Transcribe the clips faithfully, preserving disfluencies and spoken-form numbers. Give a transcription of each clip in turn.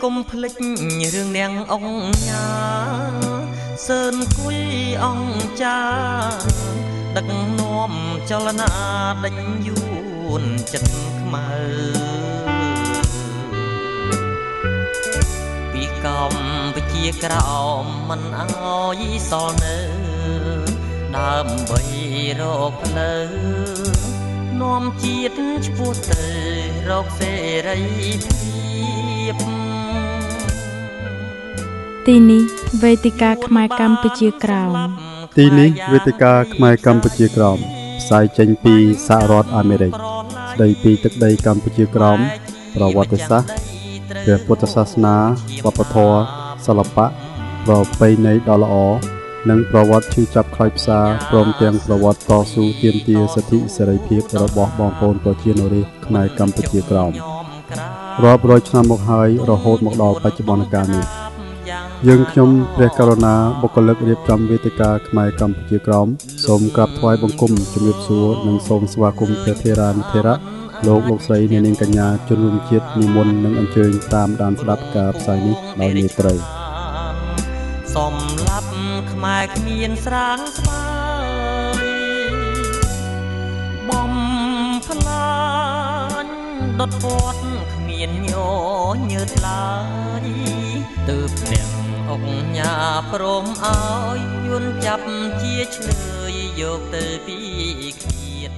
ុំភ្លេចរឿងនាងអង្គញ៉ាសឿនគួយអង្គចាដឹកនាំចលនាដេញយួនចិត្តខ្មៅពីកម្ពុជាក្រោមមិនអើយសល់នៅដើម្បីរកផ្លូវនាំជាតិឆ្ពោះទៅរកសេរីភាពទីនេះវេទិកាខ្មែរកម្ពុជាក្រោមទីនេះវេទិកាខ្មែរកម្ពុជាក្រោមផ្សាយចេញពីសហរដ្ឋអាមេរិកស្ដីពីទឹកដីកម្ពុជាក្រោមប្រវត្តិសាស្ត្រព្រះពុទ្ធសាសនាវប្បធម៌សិល្បៈប្រពៃណីដ៏ល្អនិងប្រវត្តិឈឺចាប់ខ្លោចផ្សាព្រមទាំងប្រវត្តិតស៊ូទាមទារសិទ្ធិសេរីភាពរបស់បងប្អូនប្រជាជនរាស្ត្រខ្មែរកម្ពុជាក្រោមរាប់រយឆ្នាំមកហើយរហូតមកដល់បច្ចុប្បន្នកាលនេះយើងខ្ញុំព្រះករុណាបុគ្គលិករៀបចំវេទិកាខ្មែរកម្ពុជាក្រោមសូមក្រាបថ្វាយបង្គំជំរាបសួរនិងសូមស្វាគមន៍ព្រះថេរានុថេរៈលោកលោកស្រីអ្នកនាងកញ្ញាជនរួមជាតិនិមន្តនិងអញ្ជើញតាមដានស្ដាប់ការផ្សាយនេះដោយមេត្រីសំឡាប់ខ្មែរគ្មានស្រាងស្បើយបំផ្លាញដុតពាត់គ្មានញញើតឡើយទើបអ្នកអង្គញាព្រមឲ្យយួនចាប់ជាឆ្លើយយកទៅពីឃាត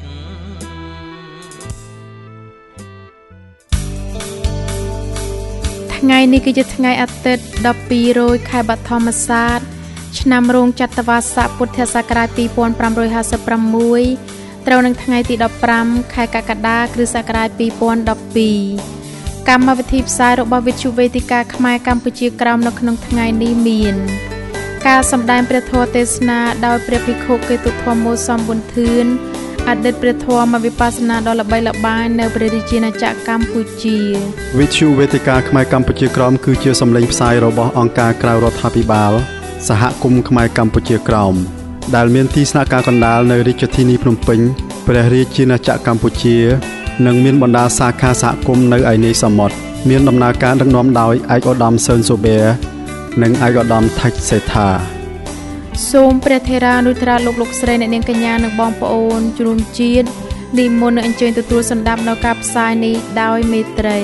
ថ្ងៃនេះគឺជាថ្ងៃអាទិត្យដប់ពីររោចខែបឋមសាទឆ្នាំរោងចត្វាស័កពុទ្ធសករាជពីរពាន់ប្រាំរយហាសិបប្រាំមួយត្រូវនឹងថ្ងៃទីដប់ប្រាំខែកក្កដាគ្រិស្តសករាជពីរពាន់ដប់ពីរកម្មវិធីផ្សាយរបស់វិទ្យុវេទិកាខ្មែរកម្ពុជាក្រោមនៅក្នុងថ្ងៃនេះមានការសម្ដែងព្រះធម៌ទេសនាដោយព្រះភិក្ខុកេតុធម្មោសំប៊ុនធឿនអតីតព្រះធម៌វិបស្សនាដ៏ល្បីល្បាញនៅព្រះរាជាណាចក្រកម្ពុជាវិទ្យុវេទិកាខ្មែរកម្ពុជាក្រោមគឺជាសម្លេងផ្សាយរបស់អង្គការក្រៅរដ្ឋាភិបាលសហគមន៍ខ្មែរកម្ពុជាក្រោមដែលមានទីស្នាក់ការកណ្ដាលនៅរាជធានីភ្នំពេញព្រះរាជាណាចក្រកម្ពុជានិងមានបណ្ដាសាខាសហគមន៍នៅឯនេសមុទ្រមានដំណើរការដឹកនាំដោយឯកឧត្តមសឿនសូប៊ែនិងឯកឧត្តមថាច់សេដ្ឋាសូមព្រះថេរានុថេរៈលោកលោកស្រីអ្នកនាងកញ្ញានិងបងប្អូនជ្រុំជាតិនិមន្តនឹងអញ្ជើញទទួលសម្ដាប់នៅការផ្សាយនេះដោយមេត្រី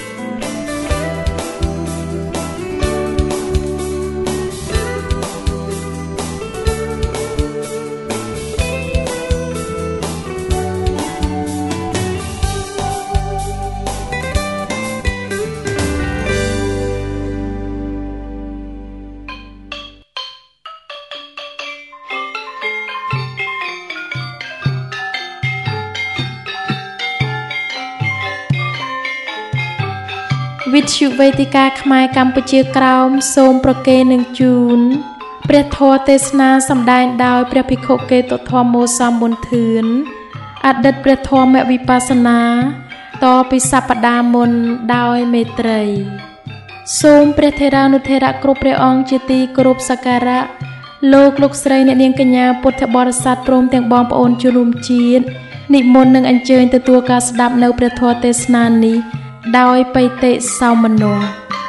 វិទ្យុវេទិកាខ្មែរកម្ពុជាក្រោមសូមប្រគេននឹងជូនព្រះធម៌ទេសនាសម្ដែងដោយព្រះភិក្ខុកេតុធម្មោសំប៊ុនធឿនអតីតព្រះធម៌វិបស្សនាតពីសព្ទាមុនដោយមេត្រីសូមព្រះថេរានុថេរៈគ្រប់ព្រះអង្គជាទីគោរពសក្ការៈលោកលោកស្រីអ្នកនាងកញ្ញាពុទ្ធបរិស័ទព្រមទាំងបងប្អូនជនរួមជាតិនិមន្តនឹងអញ្ជើញទទួលការស្ដាប់នៅព្រះធម៌ទេសនានេះដោយបៃតេសោមនស្ស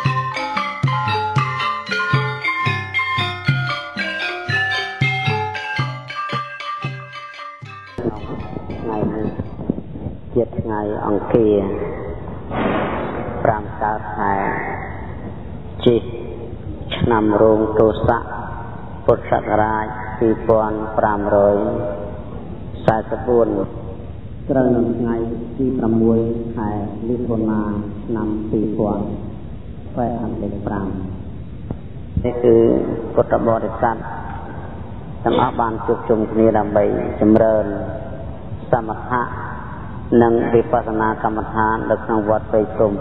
ថ្ងៃនេះជាថ្ងៃអង្គារប្រាំកើតខែជីឆ្នាំរោងទស័កពុទ្ធសករាជពីរពាន់ប្រាំរយសែនបួនត្រូវនៅថ្ងៃទីប្រាំមួយខែមិថុនាឆ្នាំពីរពាន់ប្រាំប្រាំនេះគឺពុទ្ធបរិស័ទទាំងអស់បានជួបជុំគ្នាដើម្បីចម្រើនសមថៈនិងវិបស្សនាកម្មដ្ឋាននៅក្នុងវត្តព្រៃព្រំ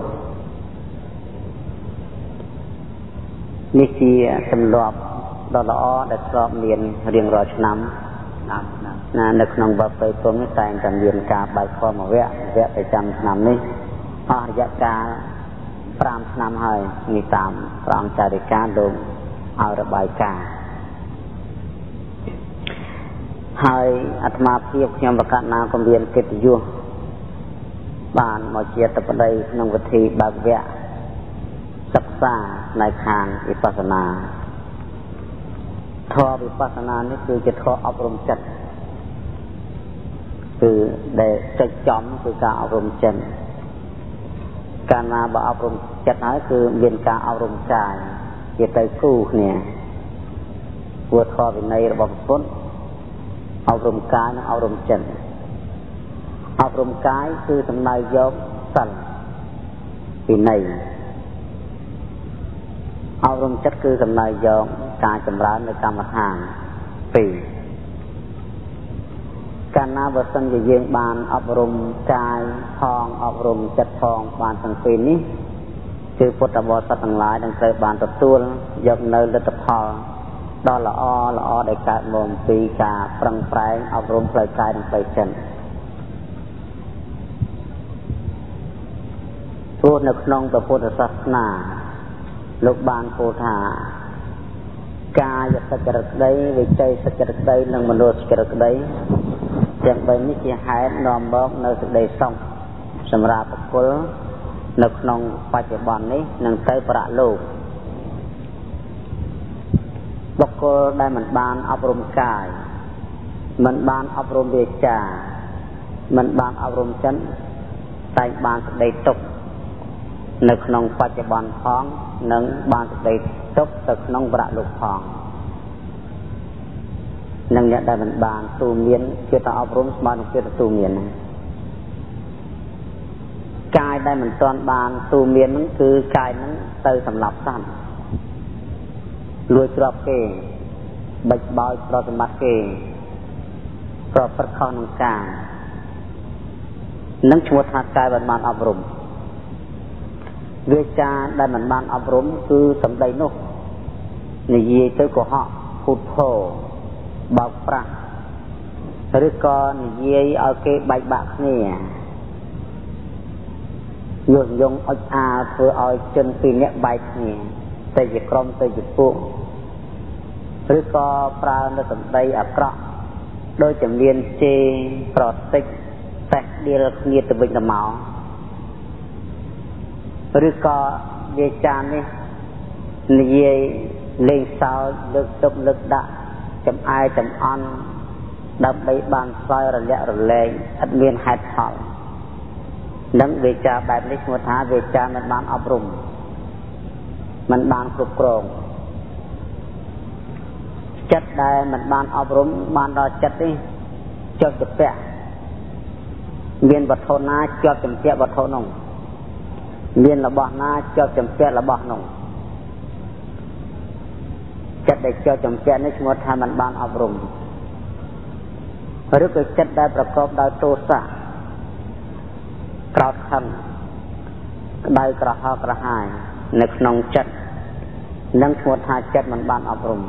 នេះជាទម្លាប់ដ៏ល្អដែលធ្លាប់មានរៀងរាល់ឆ្នាំណានៅក្នុងវត្តព្រៃព្រំនេះតែងតែមានការបែកខំមួយវគ្គវគ្គប្រចាំឆ្នាំនេះអស់រយៈកាលប្រាំឆ្នាំហើយនេះតាមព្រះអង្គចារិកាលោកឲ្យរបាយការណ៍ហើយអាត្មាភាពខ្ញុំប្រកាសណាក៏មានកិត្តិយសបានមកជាតបដីក្នុងវិធីបើកវគ្គសសិក្សានៅខាងវិបស្សនាធម៌វិបស្សនានេះគឺជាធម៌អប់រំចិត្តគឺដែលចិត្តចំគឺការអប់រំចិត្តកាលណាបើអប់រំចិត្តហើយគឺមានការអប់រំកាយជាទៅគូគ្នាព្រោះធម៌វិន័យរបស់ពុទ្ធអប់រំកាយនិងអប់រំចិត្តអប់រំកាយគឺសំដៅយកសិលវិន័យអប់រំចិត្តគឺសំដៅយកការចម្រើននៅកម្មដ្ឋានពីរកាលណាបើសិនជាយើងបានអប់រំកាយផងអប់រំចិត្តផងបានទាំងពីរនេះគឺពុទ្ធបរិស័ទទាំងឡាយនឹងត្រូវបានទទួលយកនៅលទ្ធផលដ៏ល្អល្អដែលកើតមកពីការប្រឹងប្រែងអប់រំផ្លូវកាយនិងផ្លូវចិត្តព្រោះនៅក្នុងពុទ្ធសាសនាលោកបានពោលថាកាយសច្ចរិតក្តីវិច័យសច្ចរិតក្តីនិងមនោសច្ចរិតក្តីទាំងបីនេះជាហេតុនាំមកនៅសេចក្តីសុខសម្រាប់បុគ្គលនៅក្នុងបច្ចុប្បន្ននេះនឹងទៅប្រាក់លោកបុគ្គលដែលមិនបានអប់រំកាយមិនបានអប់រំវាចាមិនបានអប់រំចិត្តតែបានសេចក្តីទុក្ខនៅក្នុងបច្ចុប្បន្នផងនិងបានសេចក្តីទុក្ខទៅក្នុងប្រាក់លោកផងនឹងអ្នកដែលមិនបានទូមានជាតអប់រំស្មើនឹងជាតទូមានកាយដែលមិនទាន់បានទូមានហ្នឹងគឺកាយហ្នឹងទៅសម្លាប់សត្វលួចទ្រព្យគេបិចបោចប្រសម្បត្តិគេប្រព្រឹត្តខុសនឹងការនឹងឈ្មោះថាកាយមិនបានអប់រំវាចាដែលមិនបានអប់រំគឺសម្ដីនោះនិយាយទៅកុហកភូតភរបោកប្រាស់ឬក៏និយាយឲ្យគេបែកបាក់គ្នាញុះញង់អុចអាលធ្វើឲ្យជនពីរនាក់បែកគ្នាទៅជាក្រុមទៅជាពួកឬក៏ប្រើនៅសម្ដីអាក្រក់ដោយជំនាញជេរប្រតិចតែដៀលគ្នាទៅវិញទៅមកឬក៏វាចានេះនិយាយលេងសើចលើកទឹកលើកដាក់ចំអាយចំអន់ដើម្បីបានស្វែងរលាក់រលែងឥតមានហេតុផលនឹងវាចាបែបនេះឈ្មោះថាវាចាមិនបានអប់រំមិនបានគ្រប់គ្រងចិត្តដែលមិនបានអប់រំបានដល់ចិត្តនេះជាប់ជាពាក់មានវត្ថុណាជាប់ចម្ពាក់វត្ថុនោះមានរបស់ណាជាប់ចម្ពាក់របស់នោះចិត្តដែលជាប់ចម្ពាក់នេះឈ្មោះថាមិនបានអប់រំឬក៏ចិត្តដែលប្រកបដោយទោសៈក្រោធខឹងក្តៅក្រហល់ក្រហាយនៅក្នុងចិត្តនឹងឈ្មោះថាចិត្តមិនបានអប់រំ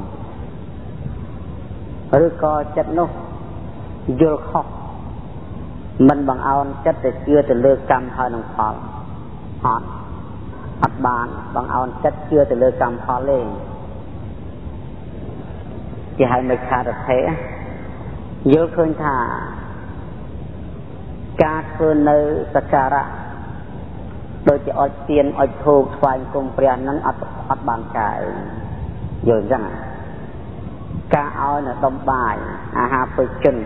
ឬក៏ចិត្តនោះយល់ខុសមិនបង្អោនចិត្តទៅជឿទៅលើកម្មហើយនឹងផលអត់អត់បានបង្អោនចិត្តជឿទៅលើកម្មផលទេជាហៅមិច្ឆាទិដ្ឋិយល់ឃើញថាការធ្វើនៅសក្ការៈដូចជាអុជទៀនអុជធូបថ្វាយគុំព្រះនឹងអត់អត់បានការយល់អញ្ចឹងការឲ្យនៅដុំបាយអាហារពេជ្ជជន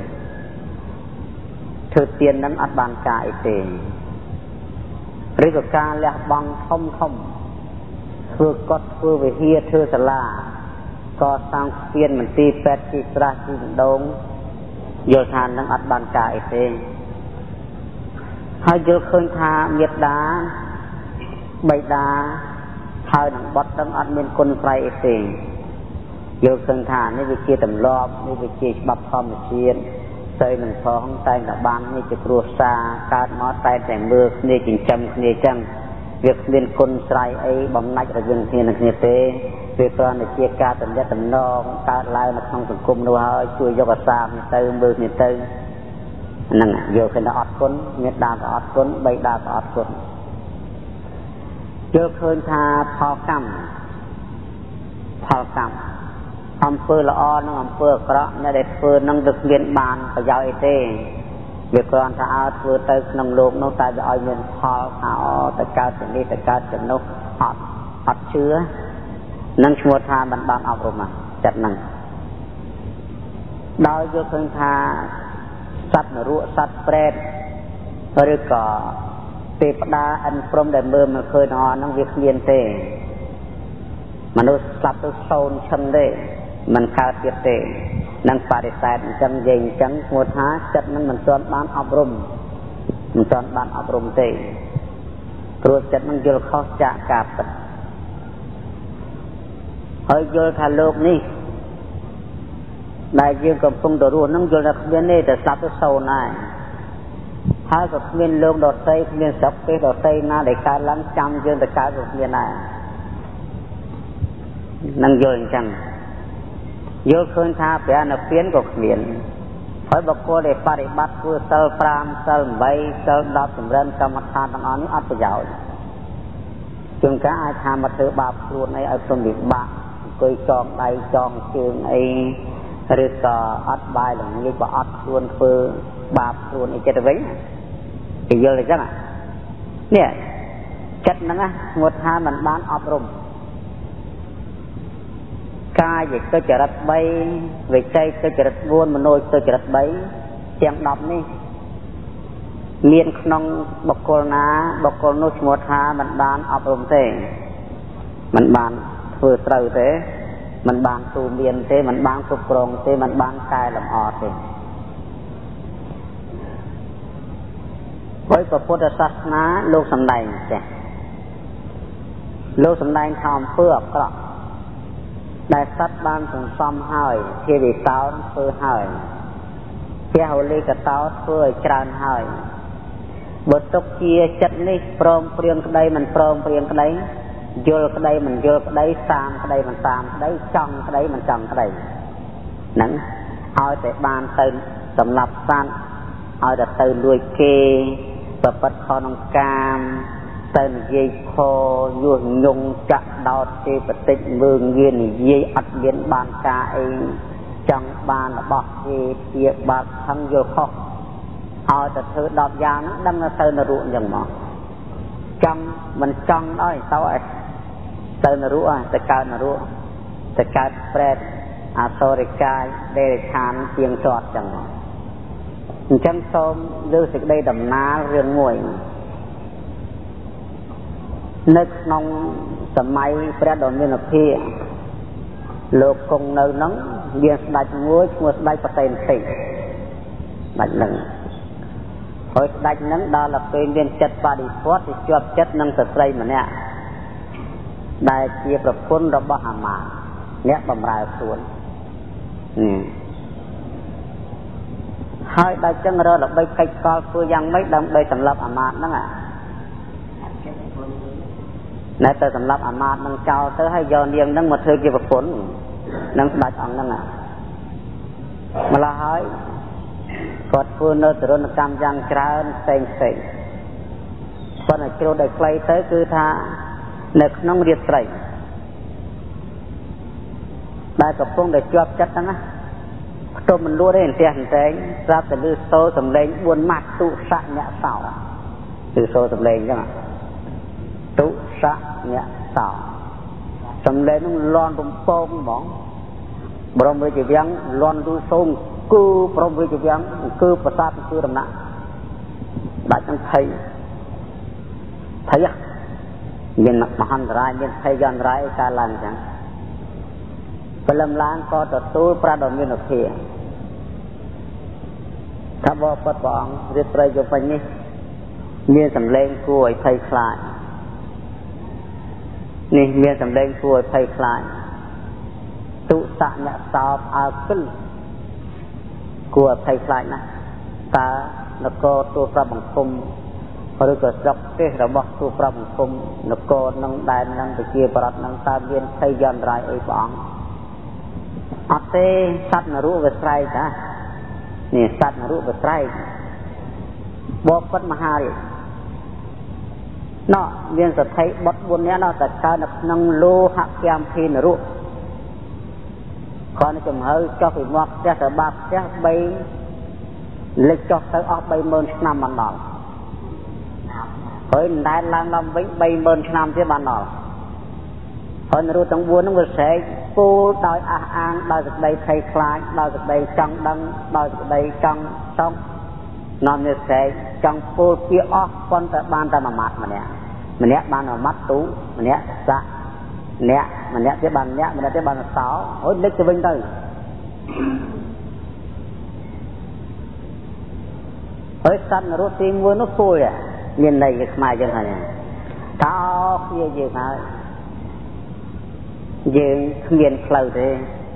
ធ្វើទៀននឹងអត់បានការអីទេឬក៏ការលះបង់ធំធំធ្វើកត់ធ្វើវិហារធ្វើសាលាកសាងស្ពានមន្ទីរពេទ្យទីស្រះទីដងយល់ថានឹងអត់បានការអីទេហើយយល់ឃើញថាមេត្តាបិតាហើយនឹងបុត្រនឹងអត់មានគុណស្រ័យអីទេយល់ឃើញថានេះវាជាទម្លាប់នេះវាជាច្បាប់ធម្មជាតិស្អីនឹងផងតែតែបាននេះជាគ្រួសារកើតមកតែតែមើលគ្នាចិញ្ចឹមគ្នាចឹងវាគ្មានគុណស្រ័យអីបំណាច់រវាងគ្នានឹងគ្នាទេវាគ្រាន់តែជាការតំណែងតំណងកើតឡើងនៅក្នុងសង្គមនោះហើយជួយយកអាសាគ្នាទៅមើលគ្នាទៅហ្នឹងយកឃើញថាអត់គុណមេត្តាក៏អត់គុណបិតាក៏អត់គុណយកឃើញថាផលកម្មផលកម្មអំពើល្អនិងអំពើអាក្រក់អ្នកដែលធ្វើនឹងទៅគ្មានបានប្រយោជន៍អីទេវាគ្រាន់តែឲ្យធ្វើទៅក្នុងលោកនោះតែវាឲ្យមានផលថាអូទៅកើតទៅនេះទៅកើតទៅនោះអត់អត់ជឿនឹងឈ្មោះថាមិនបានអប់រំចិត្តហ្នឹងដោយយកឃើញថាសត្វនរកសត្វប្រេតឬក៏ទេវតាអិនព្រំដែលមើលមកឃើញអស់ហ្នឹងវាគ្មានទេមនុស្សស្លាប់ទៅសូន្យឈឹងទេមិនកើតទៀតទេនឹងបរិស័ទអញ្ចឹងនិយាយអញ្ចឹងឈ្មោះថាចិត្តហ្នឹងមិនទាន់បានអប់រំមិនទាន់បានអប់រំទេព្រោះចិត្តហ្នឹងយល់ខុសចាកការពិតហើយយល់ថាលោកនេះដែលយើងកំពុងទៅរស់ហ្នឹងយល់ថាគ្មានទេតែស្លាប់ទៅសូន្យហើយហើយក៏គ្មានលោកដតីគ្មានស្រុកទេដតីណាដែលកើតឡើងចាំយើងទៅកើតក៏គ្មានដែរនឹងយល់អញ្ចឹងយល់ឃើញថាព្រះនិព្វានក៏គ្មានហើយបុគ្គលដែលបរិបត្តិធ្វើសិលប្រាំសិលបីសិលដប់ចម្រើនកម្មដ្ឋានទាំងអស់នេះអត់ប្រយោជន៍ជួនកាលអាចថាមកធ្វើបាបខ្លួនអីឲ្យព្រមវិបាកអង្គុយចងដៃចងជើងអីឬក៏អត់បាយល្ងាចបើអត់ខ្លួនធ្វើបាបខ្លួនអីចិត្តទៅវិញគេយល់អញ្ចឹងនេះចិត្តហ្នឹងឈ្មោះថាมันបានអប់រំកាយទុច្ចរិតបីវិច័យទុច្ចរិតបួនមโนទុច្ចរិតបីទាំងដប់នេះមានក្នុងបុគ្គលណាបុគ្គលនោះឈ្មោះថាมันបានអប់រំទេมันបានធ្វើត្រូវទេมันបានទូមានទេมันបានគ្រប់គ្រងទេมันបានកែលម្អទេហើយព្រះពុទ្ធសាសនាលោកសម្ដែងចេះលោកសម្ដែងថាអំពើអាក្រក់ដែលសត្វបានសន្សំហើយជាវិសោធធ្វើហើយជាហូលីកតោធ្វើឲ្យច្រើនហើយបើទុកជាចិត្តនេះព្រមព្រៀងក្តីមិនព្រមព្រៀងក្តីយល់ក្តីមិនយល់ក្តីសាមក្តីមិនសាមក្តីចង់ក្តីមិនចង់ក្តីហ្នឹងឲ្យតែបានទៅសម្លាប់សត្វឲ្យតែទៅលួចគេប្រព្រឹត្តខុសក្នុងកាមទៅនិយាយខញុះញង់ចាក់ដោតទេបតិចមើងងាយនិយាយអត់មានបានការអីចង់បានរបស់គេជាបាបខឹងយល់ខុសឲ្យតែធ្វើដប់យ៉ាងហ្នឹងដឹងទៅនរកអញ្ចឹងមកចង់មិនចង់ដល់ទៅឲ្យទៅនរកទៅកើតនរកទៅកើតប្រេតអសុរិកាយដេរឆានជាងជាប់អញ្ចឹងអញ្ចឹងសូមលើសេចក្តីដំណើររឿងមួយនៅក្នុងសម័យព្រះដ៏មានភិលោកគង់នៅហ្នឹងមានស្ដេចមួយឈ្មោះស្ដេចបតេនតិស្ដេចហ្នឹងហើយស្ដេចហ្នឹងដល់ទៅពេលមានចិត្តបដិវត្តទៅជាប់ចិត្តនឹងស្ត្រីម្នាក់ដែលជាប្រពន្ធរបស់អាមាត្យអ្នកបម្រើខ្លួនហើយដល់ចឹងរកដើម្បីកិច្ចកលធ្វើយ៉ាងម៉េចដើម្បីសម្លាប់អាមាត្យហ្នឹងណែទៅសម្លាប់អាមាត្យនឹងចោលទៅហើយយកនាងនឹងមកធ្វើជាប្រពន្ធនឹងស្ដេចអង្គហ្នឹងម្ល៉េះហើយគាត់ធ្វើនៅទរណកម្មយ៉ាងច្រើនផ្សេងផ្សេងប៉ុន្តែជ្រុលដោយខ្លីទៅគឺថានៅក្នុងរាត្រីដែលកំពុងតែជាប់ចិត្តហ្នឹងណាផ្ទុំមិនលួចទេផ្ទះអន្តែងស្រាប់តែលឺសូរសំឡេងបួនម៉ាត់ទុសៈអ្នកសោគឺសូរសំឡេងអញ្ចឹងទុសៈអ្នកសោសំឡេងនោះលន់រំពងហ្មងបរមរាជវាំងលន់ទូសូមគឺព្រមរាជវាំងគឺប្រាសាទគឺដំណាក់ដាច់នឹងភ័យភ័យមានមហន្តរាយមានភ័យយន្តរាយកើតឡើងអញ្ចឹងព្រលឹមឡើងក៏ទទួលប្រាដមានឧភាថាបបពុតព្រះអង្គរៀបប្រយោជន៍វិញនេះមានសម្លេងគួរឲ្យភ័យខ្លាចនេះមានសម្លេងគួរឲ្យភ័យខ្លាចទុសៈអ្នកសោបអើគិលគួរឲ្យភ័យខ្លាចណាស់តើនគរទូប្រាប់បង្គំឬក៏ស្រុកទេសរបស់ទូប្រាប់បង្គំនគរនឹងដែននឹងប្រជាប្រដ្ឋនឹងតើមានភ័យយន្តរាយអីព្រះអង្គអត់ទេសត្វនរកវាស្រែកណានេះសត្វនរកវាស្រែកបបពិតមហារាជណោះមានសទ្ធិបុត្របួននាក់ណោះតែកើតនៅក្នុងលោហៈគាំភីនរកគាត់នឹងចំហើចុះពីមាត់ផ្ទះទៅបាតផ្ទះបីលេចចុះទៅអស់បីម៉ឺនឆ្នាំបានដល់ហើយដែនឡើងឡើងវិញបីម៉ឺនឆ្នាំទៀតបានដល់ហើយរូបទាំងបួនហ្នឹងវាស្រែកពោលដោយអះអាងដោយសេចក្តីភ័យខ្លាចដោយសេចក្តីចង់ដឹងដោយសេចក្តីចង់តង់នាំនេះស្រែកចង់ពោលពាក្យអស់ប៉ុន្តែបានតែមួយម៉ាត់ម្នាក់ម្នាក់បានមួយម៉ាត់ទូម្នាក់សាក់ម្នាក់ម្នាក់ទៀតបានម្នាក់ម្នាក់ទៀតបានសោហើយលេចទៅវិញទៅហើយសត្វនរោទីមួយនោះពោលមានន័យជាខ្មែរយើងហើយតោគ្នាយើងហើយយើងគ្មានផ្លូវទេ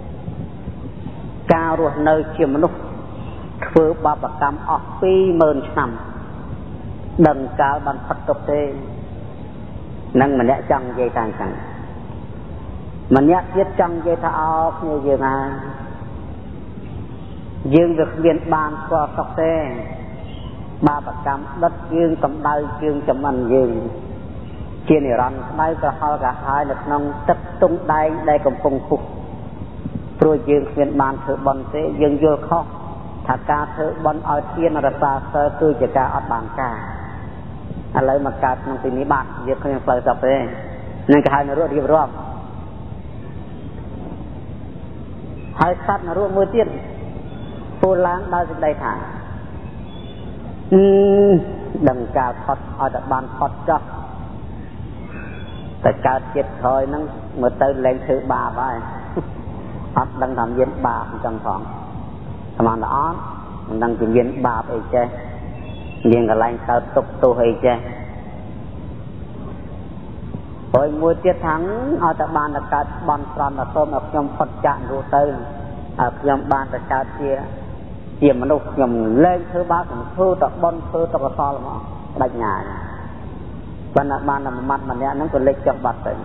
ការរស់នៅជាមនុស្សធ្វើបាបកម្មអស់ពីរម៉ឺនឆ្នាំដឹងកាលបានផុតទុកទេនឹងម្នាក់ចង់និយាយថាអញ្ចឹងម្នាក់ទៀតចង់និយាយថាអោគ្នាយើងហើយយើងវាគ្មានបានស្គាល់សុខទេបាបកម្មដុតយើងកម្ដៅជើងចំអិនយើងជានិរន្តរ៍ក្តៅក្រហល់កាហាយនៅក្នុងទឹកទុំដែងដែលកំពុងពុះព្រោះយើងគ្មានបានធ្វើបុណ្យទេយើងយល់ខុសថាការធ្វើបុណ្យឲ្យទានរក្សាសិលគឺជាការអត់បានការឥឡូវមកកើតក្នុងទីនេះបាត់យើងគ្មានផ្លូវទៅទេនឹងគេហៅនរោរៀបរាប់ហើយសត្វនរោមួយទៀតពោលឡើងដោយសេចក្តីថាអឺដឹងការផុតឲ្យតែបានផុតចោះតែកើតចិត្តក្រោយហ្នឹងមើលទៅលែងធ្វើបាបហើយអត់ដឹងថាមានបាបអញ្ចឹងផងស្មានតែអត់មិនដឹងជាមានបាបអីចេះមានកន្លែងកើតទុកទោសអីចេះហើយមួយទៀតថាងឲ្យតែបានតែកើតបន់ស្រន់ទៅសូមឲ្យខ្ញុំផុតចាកនោះទៅឲ្យខ្ញុំបានតែកើតជាជាមនុស្សខ្ញុំលែងធ្វើបាបខ្ញុំធ្វើតែបន់ធ្វើតែកុសលមកបដិញ្ញាប៉ុន្តែបានតែមួយម៉ាត់ម្នាក់ហ្នឹងក៏លេចចុះបាត់ទៅ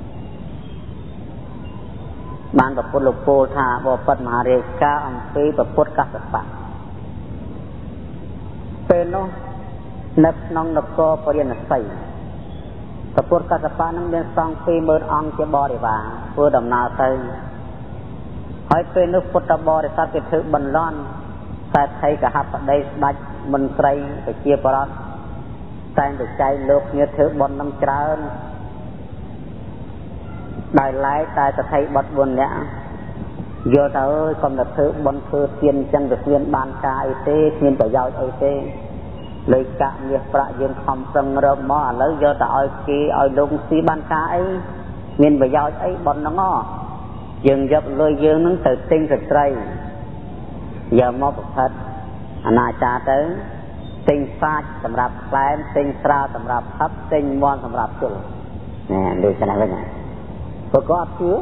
បានប្រពុតលោកពោលថាបបិទ្ធមហារាជការអំពីប្រពុតកសបៈពេលនោះនៅក្នុងនគរពរាណសីប្រពុតកសបៈនឹងមានសង្ឃពីរម៉ឺនអង្គជាបរិវារធ្វើដំណើរទៅហើយពេលនោះពុទ្ធបរិស័ទគេធ្វើបន្លន់តែថៃកហបតីស្ដេចមន្ត្រីប្រជាប្រដ្ឋតែងតែចែកលោកគ្នាធ្វើបុណ្យនឹងច្រើនដោយឡែកតែសទ្ធិបុត្របួននាក់យល់ទៅអើយកុំតែធ្វើបុណ្យធ្វើទានអញ្ចឹងទៅគ្មានបានការអីទេគ្មានប្រយោជន៍អីទេលេខកាក់មាសប្រាក់យើងខំប្រឹងរកមកឥឡូវយកទៅឲ្យគេឲ្យលោកស៊ីបានការអីមានប្រយោជន៍អីបុណ្យហ្នឹងយើងយកលុយយើងហ្នឹងទៅទិញស្ត្រីយកមកប្រព្រឹត្តអនាចារទៅទិញសាច់សម្រាប់ផ្លែទិញស្រាសម្រាប់ហឹបទិញមាន់សម្រាប់ជុលណែដូចចឹងវិញណាព្រោះក៏អត់ជឿ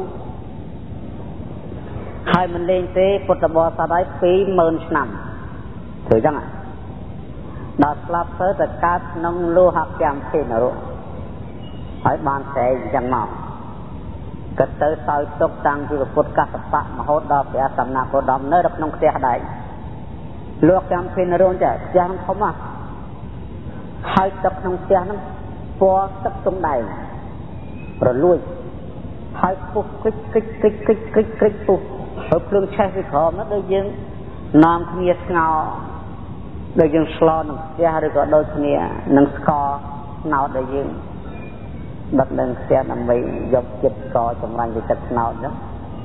ហើយមិនលេងទេពុទ្ធបរិស័ទឲ្យពីរម៉ឺនឆ្នាំធ្វើចឹងដល់ស្លាប់ទៅទៅកើតក្នុងលោហកម្មភេនរៈហើយបានស្រែកអញ្ចឹងមកក៏ទៅសោយទុកតាំងពីពុទ្ធកសបៈមហូតដល់ព្រះសម្មាពុទ្ធដំនៅក្នុងផ្ទះដែរលោកកម្មភេនរៈចាផ្ទះហ្នឹងធំណាស់ហើយទឹកក្នុងផ្ទះហ្នឹងពណ៌ទឹកទុំដែងរលួយហើយពុះគិចគិចគិចគិចគិចគិចពុះហើយភ្លើងឆេះពីក្រោមនោះដូចយើងនាំគ្នាស្ងោដូចយើងស្លនឹងផ្ទះឬក៏ដូចគ្នានឹងស្ករស្នោតដែលយើងដុតនឹងផ្ទះដើម្បីយកចិត្តស្ករចម្រាញ់ពីទឹកស្នោតហ្នឹង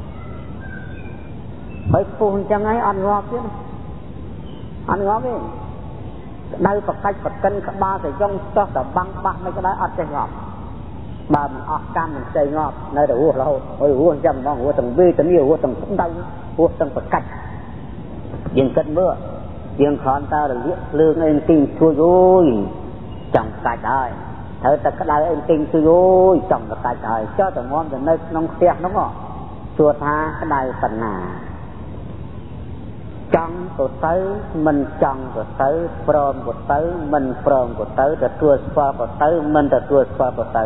ហើយពុះអញ្ចឹងហើយអត់ងាប់ទៀតអត់ងាប់ទេដៅប្រកាច់ប្រកិនក្បាលទៅយងចោះទៅបាំងបាក់មិនក៏ដោយអត់ចេះងាប់បើមិនអស់កម្មមិនស្អីងាប់នៅតែរស់រហូតហើយរស់អញ្ចឹងហ្មងរស់ទាំងវេទនារស់ទាំងដៅរស់ទាំងប្រកាច់យើងគិតមើលយើងគ្រាន់តែរលាកភ្លើងអីទីជួយអូយចង់កាច់ហើយត្រូវតែក្តៅអីទីជួយអូយចង់កាច់ហើយចុះតែងំទៅនៅក្នុងផ្ទះហ្នឹងសួរថាក្តៅប៉ុណ្ណាចង់ក៏ទៅមិនចង់ក៏ទៅព្រមក៏ទៅមិនព្រមក៏ទៅទទួលស្គាល់ក៏ទៅមិនទទួលស្គាល់ក៏ទៅ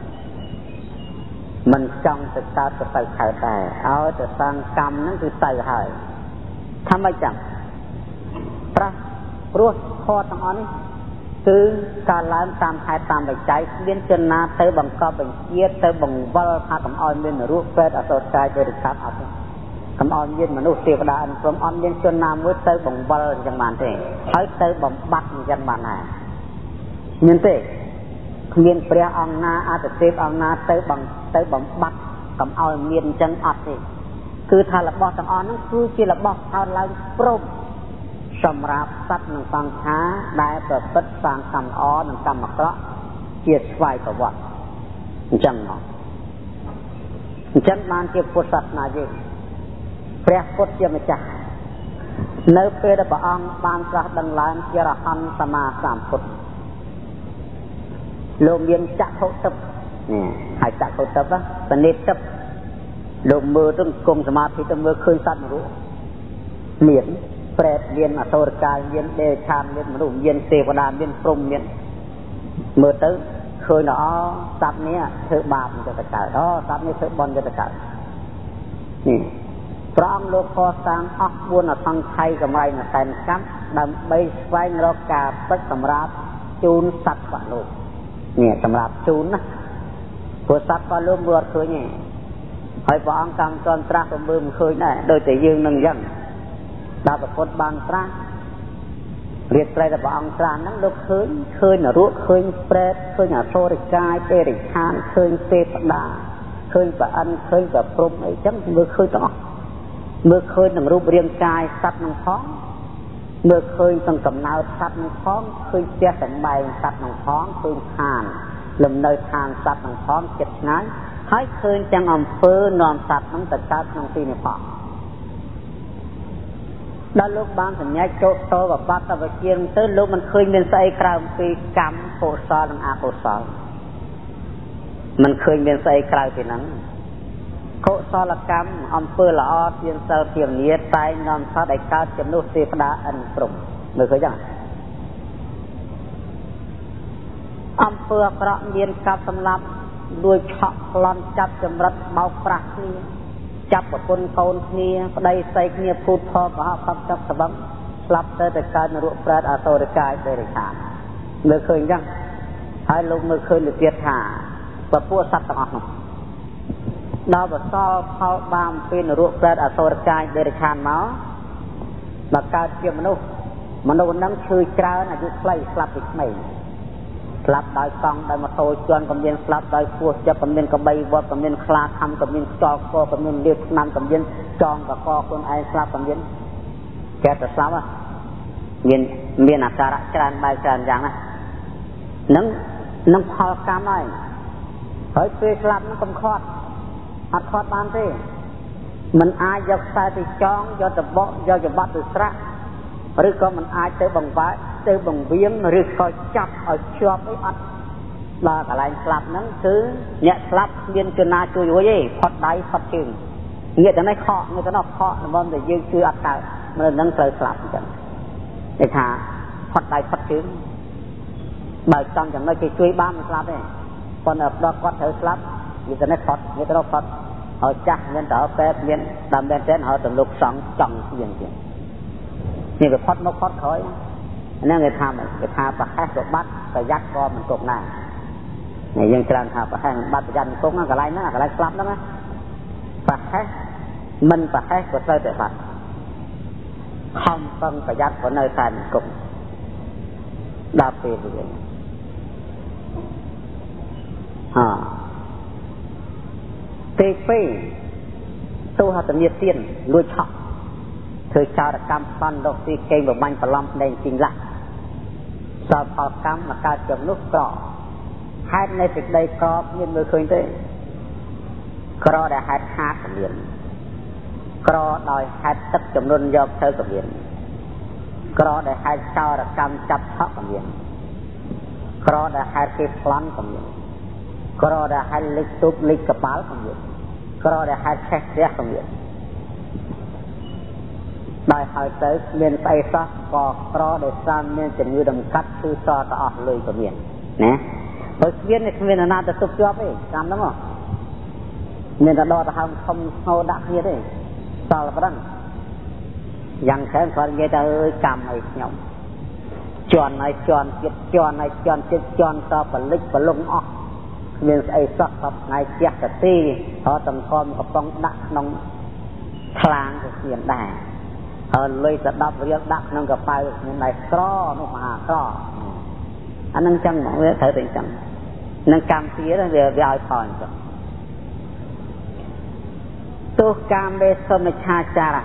មិនចង់ទៅកើតក៏ទៅខើដែរឲ្យទៅសាងកម្មហ្នឹងគឺទៅហើយថាម៉េចចឹងប្រះព្រោះខតទាំងអស់នេះគឺការឡើងតាមហេតុតាមបច្ច័យគ្មានជនណាទៅបង្កប់បញ្ជាទៅបង្វិលថាកុំឲ្យមានរੂពេទ្យអសតកាយទៅរកាត់អត់ទេកុំឲ្យមានមនុស្សទេវតាអព្រមអត់មានជនណាមួយទៅបង្វិលអញ្ចឹងបានទេហើយទៅបំបត្តិអញ្ចឹងបានដែរមានទេគ្មានព្រះអង្គណាអត្តទេពអង្គណាទៅបង្ទៅបំបត្តិ cầm ao miền chân ọt thì cứ thà là bọt thằng on nó cứ chỉ là bọt thaoឡើងព្រមសម្រាប់សត្វនិងសង្ខារដែលប្រព្រឹត្តសាងកម្មល្អនិងកម្មអាក្រក់ជាស្វ័យប្រវត្តិអញ្ចឹងមកអញ្ចឹងបានជាពុទ្ធសាសនាយើងព្រះពុទ្ធជាម្ចាស់នៅពេលដែលព្រះអង្គបានត្រាស់ដឹងឡើងជារហន្តសម្មាសម្ពុទ្ធលោកមានចក្ខុទិព្វនេះហើយចក្ខុទិព្វបនិទិព្វលោកមើលទៅគង់សមាធិទៅមើលឃើញសត្វនរកមានប្រេតមានអសុរកាយមានដេឆានមានមនុស្សមានទេវតាមានព្រំមានមើលទៅឃើញល្អសត្វនេះធ្វើបាបទៅទៅកើតអូសត្វនេះធ្វើបុណ្យទៅទៅកើតនេះព្រះអង្គលោកកសាងអស់បួនអសង្ខ័យកម្រៃនសែនកម្មដើម្បីស្វែងរកការពិតសម្រាប់ជូនសត្វលោកនេះសម្រាប់ជូនណាព្រោះសត្វក៏លោកមើលអត់ឃើញទេហើយព្រះអង្គកម្មចន្ទត្រាស់ក៏មើលមិនឃើញដែរដូចតែយើងនឹងអញ្ចឹងដល់ប្រពុតបានត្រាស់រៀបត្រៃតែព្រះអង្គត្រាស់ហ្នឹងលោកឃើញឃើញនរកឃើញប្រេតឃើញអសុរកាយទេរិឆានឃើញទេវតាឃើញប្រអិនឃើញប្រព្រំអីចឹងមើលឃើញទាំងអស់មើលឃើញទាំងរូបរាងកាយសត្វនឹងផងមើលឃើញទាំងកំណើតសត្វនឹងផងឃើញផ្ទះសម្បែងសត្វនឹងផងឃើញឋានលំនៅឋានសត្វនឹងផងចិត្តឆ្ងាយហើយឃើញទាំងអំពើនាំសត្វនឹងទៅកើតក្នុងទីនេះផងដល់លោកបានសញ្ញាចូលតបបត្តវិជាទៅលោកមិនឃើញមានស្អីក្រៅពីកម្មកុសលនិងអកុសលមិនឃើញមានស្អីក្រៅពីហ្នឹងកុសលកម្មអំពើល្អទានសិលធានាតែងនាំសត្វឲ្យកើតជាមនុស្សទេវតាអិនព្រំមើលឃើញចឹងអំពើអាក្រក់មានកាប់សម្លាប់លួចឆក់ប្លន់ចាប់ចម្រិតបោកប្រាស់គ្នាចាប់ប្រពន្ធកូនគ្នាប្តីស្អីគ្នាភូតផលប្រហោផឹកទឹកស្បឹងស្លាប់ទៅទៅកើតនរកប្រែតអសុរកាយទេរិឆានមើលឃើញចឹងហើយលោកមើលឃើញទៅទៀតថាពពួកសត្វទាំងអស់នោះដល់បសល់ផលបានពីនរកប្រែតអសុរកាយទេរិឆានមកដល់កើតជាមនុស្សមនុស្សហ្នឹងឈឺច្រើនអាយុខ្លីស្លាប់ពីក្មេងស្លាប់ដោយកង់ដោយម៉ូតូជន់ក៏មានស្លាប់ដោយពោះចិត្តក៏មានកបីវត្តក៏មានខ្លាខំក៏មានខ្យល់កក៏មានលាបឆ្នាំក៏មានចងកកខ្លួនឯងស្លាប់ក៏មានគេទៅស្លាប់មានមានអាការៈច្រើនបែបច្រើនយ៉ាងណានឹងនឹងផលកម្មហើយហើយពេលស្លាប់នឹងកំខាត់អត់ខាត់បានទេមិនអាចយកខ្សែទៅចងយកទៅបកយកច្បត់ទៅស្រាក់ឬក៏មិនអាចទៅបង្វែកទៅបង្វៀងឬក៏ចាប់ឲ្យជាប់អីអត់ដល់កន្លែងស្លាប់ហ្នឹងគឺអ្នកស្លាប់មានជនណាជួយរួចទេផុតដៃផុតជើងងាកទៅនេះខកងាកទៅនោះខកដើម្បីតែយើងជួយអត់កើតមនុស្សហ្នឹងត្រូវស្លាប់អញ្ចឹងគេថាផុតដៃផុតជើងបើចង់ចំណុចគេជួយបានមិនស្លាប់ទេប៉ុន្តែដល់គាត់ត្រូវស្លាប់និយាយទៅនេះផុតនិយាយទៅនោះផុតហើយចាស់មានតើពេទ្យមានតាមមែនទេហើយទៅលោកសង្ឃចង់ជាងជាងនេះវាផុតមកផុតក្រោយហ្នឹងគេថាគេថាប្រហែសក៏បាត់ប្រយ័ត្នក៏មិនទុកណានេះយើងច្រើនថាប្រហែសមិនបាត់ប្រយ័ត្នមិនទុកណាកន្លែងហ្នឹងកន្លែងស្លាប់ហ្នឹងណាប្រហែសមិនប្រហែសក៏ត្រូវតែបាត់ខំប្រឹងប្រយ័ត្នក៏នៅតែមិនគុំដល់ពេលវាហាទីពីរទោះហត្ថមានទៀនលួចឆក់ធ្វើចោរកម្មបន់ដកទីកេងបបាញ់ប្រឡំភ្នែងជីងឡាក់សោផលកម្មមកកើតជាមនុស្សក្រហេតុនៃសេចក្តីក្រមានមើលឃើញទេក្រដែលហេតុខាតក៏មានក្រដោយហេតុទឹកចំនួនយកទៅក៏មានក្រដែលហេតុចោរកម្មចាប់ឆក់ក៏មានក្រដែលហេតុគេប្លន់ក៏មានក្រដែលហេតុលិចទូកលិចកប៉ាល់ក៏មានក្រដែលហេតុឆេះផ្ទះក៏មានដោយហើយទៅមានស្អីសោះក៏ក្រដែលសាមមានជំងឺដំកាត់គឺសតអស់លុយក៏មានណាបើស្មាននេះគ្មានណាទៅទប់ជាប់ទេតាមហ្នឹងមានតែដកទៅហើមខំស្ងោដាក់គ្នាទេសល់ប៉ុណ្ណឹងយ៉ាងច្រើនគាត់និយាយទៅអើយកម្មអីខ្ញុំជន់ហើយជន់ទៀតជន់ហើយជន់ទៀតជន់តបលិចបលងអស់គ្មានស្អីសោះដល់ថ្ងៃជះកទីហើយតំកមកំប៉ុងដាក់ក្នុងខ្លាងក៏គ្មានដែរហើយលុយទៅដប់រៀលដាក់ក្នុងកប៉ៅក្នុងដៃក្រនោះមហាក្រអានឹងចឹងវាត្រូវតែចឹងនឹងកម្មទាវាវាឲ្យផលចឹងទោះកាមេសមិច្ឆាចារៈ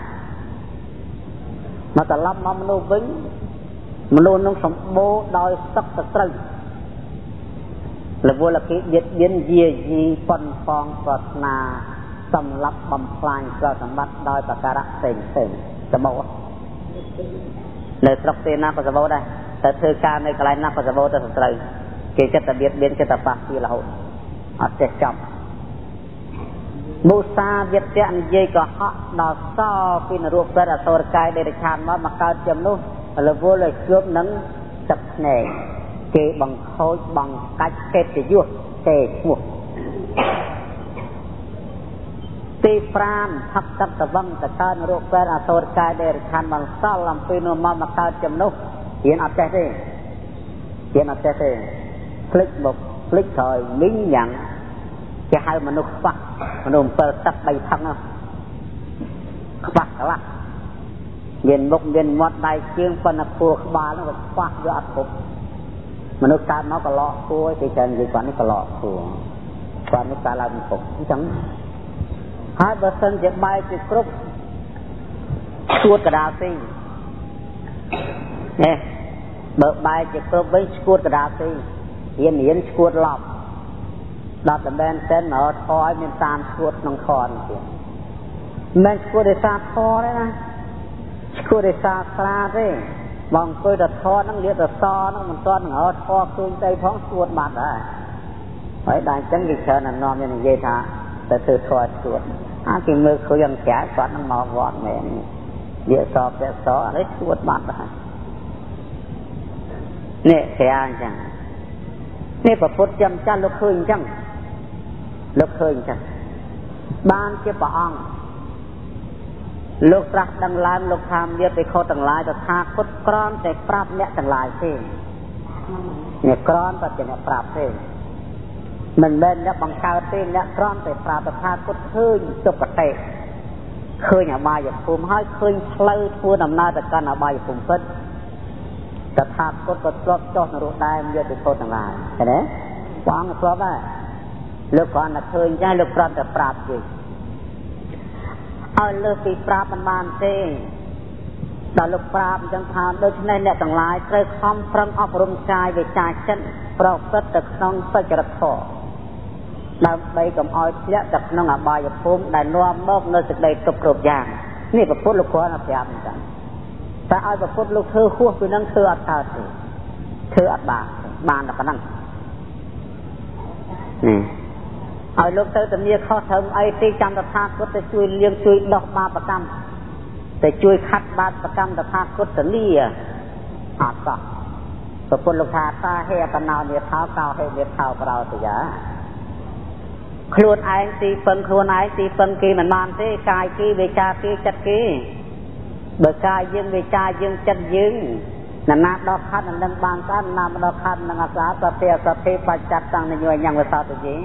មកត្រឡប់មកមនុស្សវិញមនុស្សនឹងសម្បូរដោយសឹកទៅត្រូវរវល់គេយិតយិនយាយីប៉ុនប៉ងប្រាថ្នាសម្លាប់បំផ្លាញទ្រព្យសម្បត្តិដោយប្រការៈផ្សេងផ្សេងសម្បូរនៅស្រុកទេណាក៏សម្បូរដែរតែធ្វើការនៅកន្លែងណាក៏សម្បូរទៅត្រូវគេចិត្តតែបៀតបៀនចិត្តតែប៉ះពីរហូតអត់ចេះចប់មុសាវិទ្យានិយាយកុហកដល់សពីនរូបព្រះអសូរកាយដេរឆានមកមកកើតជាមនុស្សរវល់ឲ្យជួបនឹងទឹកភ្នែកគេបង្ខូចបង្កាច់កិត្តិយសទេឈ្មោះទីប្រាំផឹកទឹកតវឹងតកើនរូបព្រះអសូរកាយដេរឆានមកសល់អំពីនោះមកមកកើតជាមនុស្សរៀនអត់ចេះទេរៀនអត់ចេះទេភ្លេចមកភ្លេចក្រោយមីងយ៉ាងគេហៅមនុស្សខ្វះមនុស្សអំពិលទឹកបីផឹកនោះខ្វះកន្លះមានមុខមានមាត់ដៃជើងប៉ុន្តែខួរក្បាលនោះវាខ្វះវាអត់គ្រប់មនុស្សកើតមកកឡោខួរគេច្រើននិយាយគាត់នេះកឡោខួរគាត់នេះកើតឡើងមិនគ្រប់អញ្ចឹងហើយបើសិនជាបាយជាគ្រប់ឈួតកដាលទីនេះបើបាយជាគ្រប់វិញឈួតកដាលទីរៀនរៀនឈួតឡប់ដល់តែមែនតែនរថយមានតាមឈួតក្នុងខនទៀតមិនឈួតដោយសារធរទេណាឈួតដោយសារស្លាទេបងអង្គុយតែធរហ្នឹងលៀកតែសហ្នឹងមិនទាន់នឹងរថយឃើញទៅផងឈួតបាត់ហើយហើយដល់អញ្ចឹងគេច្រើនតែនាំគ្នានិយាយថាតែធ្វើធរឈួតអាគេមើលឃើញយ៉ាងចាស់គាត់នឹងមកវត្តមែនលៀកសពាក់សអរិយឈួតបាត់ហើយនេះគេអញ្ចឹងនេះប្រពុតចាំចាស់លោកឃើញអញ្ចឹងលោកឃើញអញ្ចឹងបានជាព្រះអង្គលោកត្រាស់ដឹងឡើងលោកថាមានបិក្ខុទាំងឡាយតថាគតក្រំតែប្រាប់អ្នកទាំងឡាយទេអ្នកក្រំតែអ្នកប្រាប់ទេមិនមែនអ្នកបង្កើតទេអ្នកក្រំតែប្រាប់តថាគតឃើញទុគតិឃើញអបាយភូមិហើយឃើញផ្លូវធ្វើដំណើរទៅកាន់អបាយភូមិពិតតថាគតក៏ធ្លាប់ចុះនរកដែរមានបិក្ខុទាំងឡាយឃើញទេព្រះអង្គធ្លាប់ដែរលោកគ្រាន់តែឃើញចាស់លោកប្រាប់តែប្រាប់ទេឲ្យលើសពីប្រាប់មិនបានទេដល់លោកប្រាប់អញ្ចឹងថាដូច្នេះអ្នកទាំងឡាយត្រូវខំប្រឹងអប់រំកាយវាចាចិត្តប្រព្រឹត្តទៅក្នុងសុចរិតធម៌ដើម្បីកុំឲ្យធ្លាក់ទៅក្នុងអបាយភូមិដែលនាំមកនៅសេចក្តីទុក្ខគ្រប់យ៉ាងនេះព្រះពុទ្ធលោកគ្រាន់តែប្រាប់អញ្ចឹងតែឲ្យព្រះពុទ្ធលោកធ្វើហួសពីនឹងធ្វើអត់កើតទេធ្វើអត់បានបានតែប៉ុណ្ណឹងនេះឲ្យលោកទៅធានាខុសត្រូវអីទីចាំតថាគតទៅជួយលៀងជួយដោះបាបកម្មទៅជួយខាត់បាបកម្មតថាគតទៅលាអត់សោះព្រះពុទ្ធលោកថាតាហេតណោនិថោកោហេនិថោប្រោទយាខ្លួនឯងទីពឹងខ្លួនឯងទីពឹងគេមិនបានទេកាយគេវាចាគេចិត្តគេបើកាយយើងវាចាយើងចិត្តយើងណាណាដកខាត់នឹងបានស្អាតណាមដកខាត់នឹងអស្អាតសតិសតិបច្ចតាំងនិយញ៉ាំងវិសោទយេ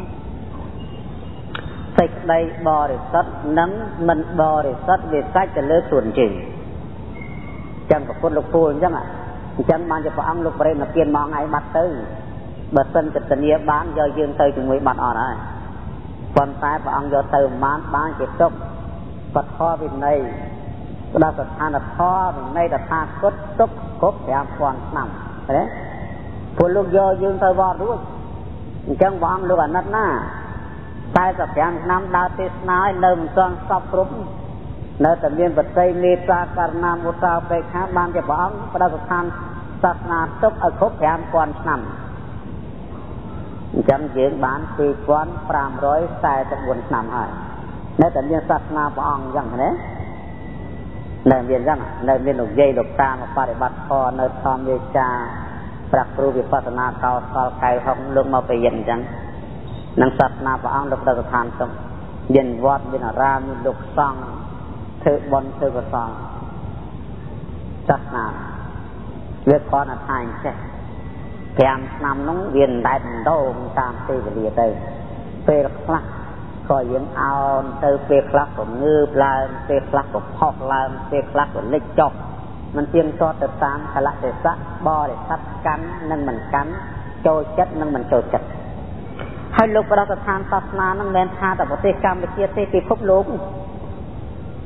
សេចក្តីបរិសុទ្ធនិងមិនបរិសុទ្ធវាសាច់ទៅលើខ្លួនយើងចឹងប្រពុតលោកពូអញ្ចឹងអញ្ចឹងបានជាព្រះអង្គលោកបរិនិព្វានមកថ្ងៃបាត់ទៅបើសិនកិត្តិនាបានយកយើងទៅជាមួយបាត់អត់ហើយប៉ុន្តែព្រះអង្គយកទៅបានបានជាទុកបធរវិន័យក្តារស្ថានធម៌វិន័យតថាគតទុកគ្រប់ប្រាំពាន់ឆ្នាំឃើញទេពួកលោកយកយើងទៅវត្តរួចអញ្ចឹងព្រះអង្គលោកអាណិតណាតែតែប្រាំឆ្នាំដើរទេសនាឲ្យនៅមិនទាន់សពគ្រប់នៅតែមានបតីមេត្តាករុណាមុសាបេក្ខាបានជាព្រះអង្គផ្ដល់ស្ថានសាសនាទុកឲ្យគ្រប់ប្រាំពាន់ឆ្នាំអញ្ចឹងយើងបានពីរពាន់ប្រាំរយសែសិបបួនឆ្នាំហើយនៅតែមានសាសនាព្រះអង្គអញ្ចឹងណានៅមានអញ្ចឹងនៅមានលោកយាយលោកតាមកបប្រតិបត្តិធម៌នៅធម្មវិចាប្រាក់គ្រូវិបស្សនាកោសលកៅហុកលោកមកប្រយ័ត្នអញ្ចឹងនឹងសាសនាព្រះអង្គលោកដល់ស្ថានសុខមានវត្តមានអារាមមានលោកសង្ឃធ្វើបុណ្យធ្វើកុសលសាសនាវាគាត់អត់ថាអញ្ចេះប្រាំឆ្នាំនោះវាមិនដែលដងតាមពេលវេលាទៅពេលខ្លះក៏យើងអោនទៅពេលខ្លះក៏ងើបឡើងពេលខ្លះក៏ផុសឡើងពេលខ្លះក៏លិចចុះมันទៀងទាត់ទៅតាមកលៈទេសៈបរិស័ទកម្មនិងមិនកម្មចូលចិត្តនិងមិនចូលចិត្តហើយលោកប្រតិស្ថានសាសនានឹងមិនមែនថាតែប្រទេសកម្ពុជាទេពិភពលោក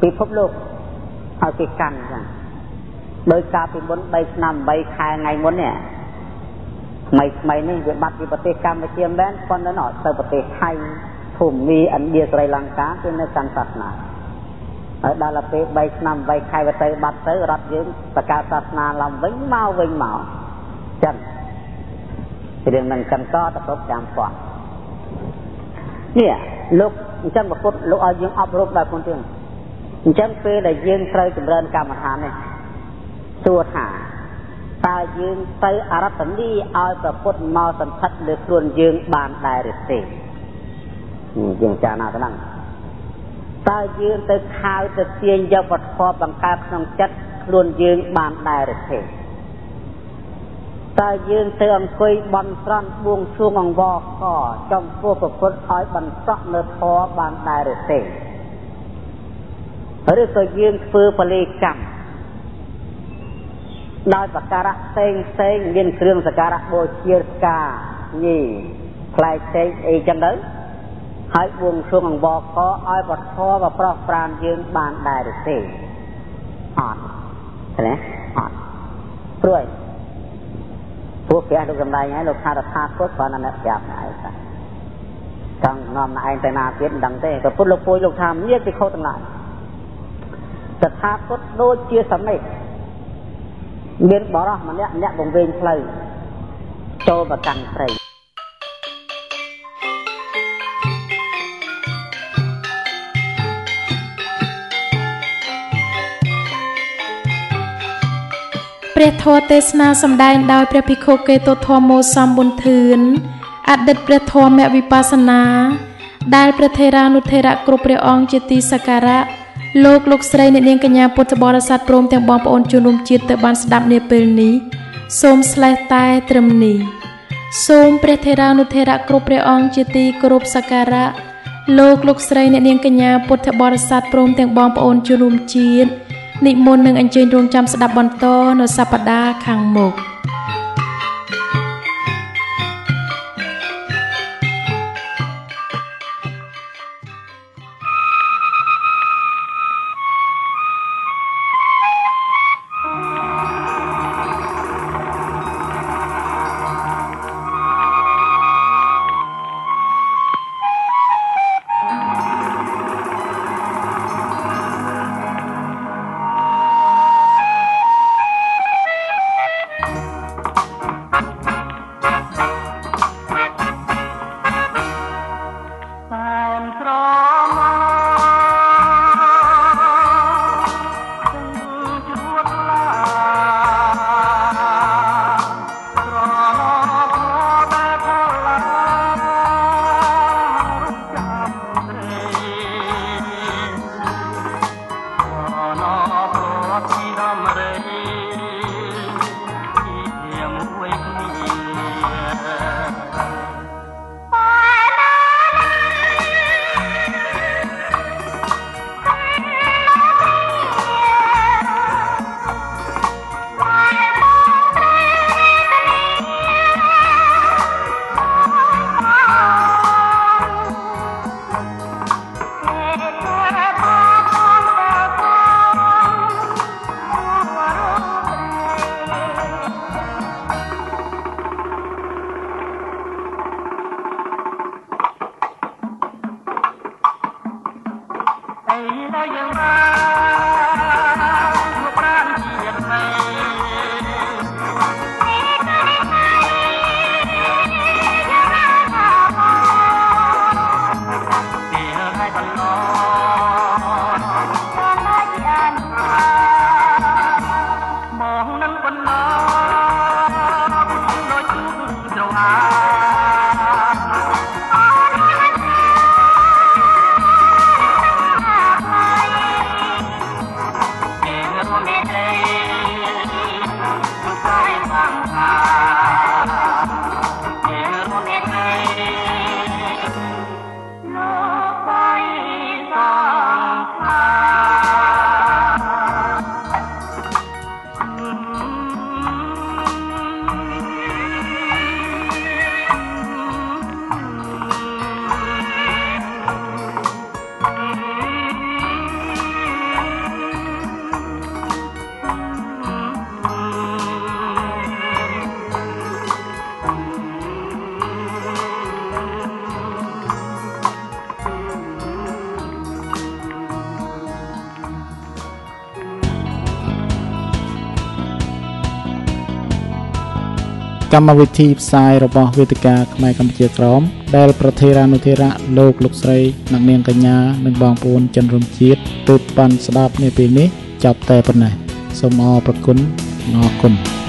ពិភពលោកឲ្យគេកាន់ចឹងដោយការពីមុនបីឆ្នាំបីខែថ្ងៃមុននេះថ្មីថ្មីនេះវាបាត់ពីប្រទេសកម្ពុជាមែនប៉ុន្តែនៅទៅប្រទេសថៃភូមាឥណ្ឌាស្រីលង្កាគឺនៅកាន់សាសនាហើយដល់ទៅពេលបីឆ្នាំបីខែវាទៅបាត់ទៅរត់យើងបកកើតសាសនាឡើងវិញមកវិញមកចឹងរឿងនឹងកាន់កតទៅចាំពាន់នេះលោកអញ្ចឹងពុទ្ធលោកឲ្យយើងអប់រំដល់ខ្លួនយើងអញ្ចឹងពេលដែលយើងត្រូវចម្រើនកម្មដ្ឋាននេះសួរថាតើយើងទៅអរតនីឲ្យព្រះពុទ្ធមកសន្ធិដ្ឋលើខ្លួនយើងបានដែរឬទេយើងចារណាទៅហ្នឹងតើយើងទៅខៅទៅទាញយកវត្ថុបង្កើតក្នុងចិត្តខ្លួនយើងបានដែរឬទេតើយើងទៅអង្គុយបន់ស្រន់បួងសួងអង្វរកចំពោះព្រះពុទ្ធឲ្យបន្សក់នៅធម៌បានដែរឬទេឬក៏យើងធ្វើពលិកម្មដោយបការៈផ្សេងផ្សេងមានគ្រឿងសក្ការៈបូជាស្កាញីផ្លែផ្សេងអីចឹងទៅហើយបួងសួងអង្វរកឲ្យវត្ថុបប្រោះប្រានយើងបានដែរឬទេអត់ទេអត់ព្រួយពួកព្រះលោកសម្ដែងហើយលោកថារដ្ឋាពុទ្ធគាត់នៅប្រាប់ឯងថាចង់នាំឯងទៅណាទៀតមិនដឹងទេក៏ពុទ្ធលោកពួយលោកថាមានពិខុទាំងឡាយតថាគតដូចជាសមិទ្ធមានបរោះម្នាក់អ្នកបង្វេងផ្លូវចូលប្រកាន់ព្រៃព្រះធម៌ទេសនាសម្ដែងដោយព្រះភិក្ខុកេតុធម្មោសម្ប៊ុនធឿនអតីតព្រះធម្មវិបស្សនាដែលព្រះថេរានុថេរៈគ្រប់ព្រះអង្គជាទីសក្ការៈលោកលោកស្រីអ្នកនាងកញ្ញាពុទ្ធបរិស័ទព្រមទាំងបងប្អូនជនរួមជាតិទៅបានស្ដាប់នាពេលនេះសូមស្លេះតែត្រឹមនេះសូមព្រះថេរានុថេរៈគ្រប់ព្រះអង្គជាទីគោរពសក្ការៈលោកលោកស្រីអ្នកនាងកញ្ញាពុទ្ធបរិស័ទព្រមទាំងបងប្អូនជនរួមជាតិនិមន្តនឹងអញ្ជើញរងចាំស្ដាប់បន្តនៅសប្តាហ៍ខាងមុខកម្មវិធីផ្សាយរបស់វេទិកាខ្មែរកម្ពុជាក្រមដែលប្រធានានុធារៈលោកលោកស្រីអ្នកនាងកញ្ញានិងបងប្អូនជនរួមជាតិទើបបានស្ដាប់នាពេលនេះចប់តែប៉ុណ្ណេះសូមអរព្រគុណអរគុណ